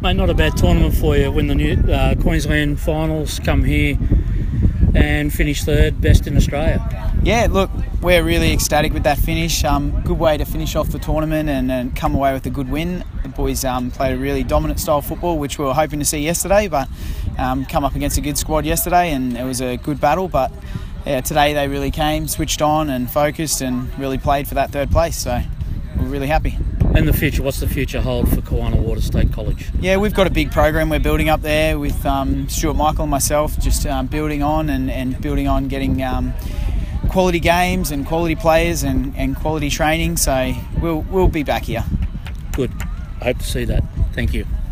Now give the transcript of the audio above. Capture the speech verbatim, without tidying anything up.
Mate, not a bad tournament for you. Win the new uh, Queensland finals, come here and finish third, best in Australia. Yeah, look, we're really ecstatic with that finish. Um, good way to finish off the tournament and, and come away with a good win. The boys um, played a really dominant style of football, which we were hoping to see yesterday, but um, come up against a good squad yesterday, and it was a good battle. But yeah, today they really came, switched on and focused and really played for that third place. So we're really happy. And the future, what's the future hold for Kawana Water State College? Yeah, we've got a big program we're building up there with um, Stuart Michael and myself, just um, building on and, and building on getting um, quality games and quality players and, and quality training. So we'll we'll be back here. Good. I hope to see that. Thank you.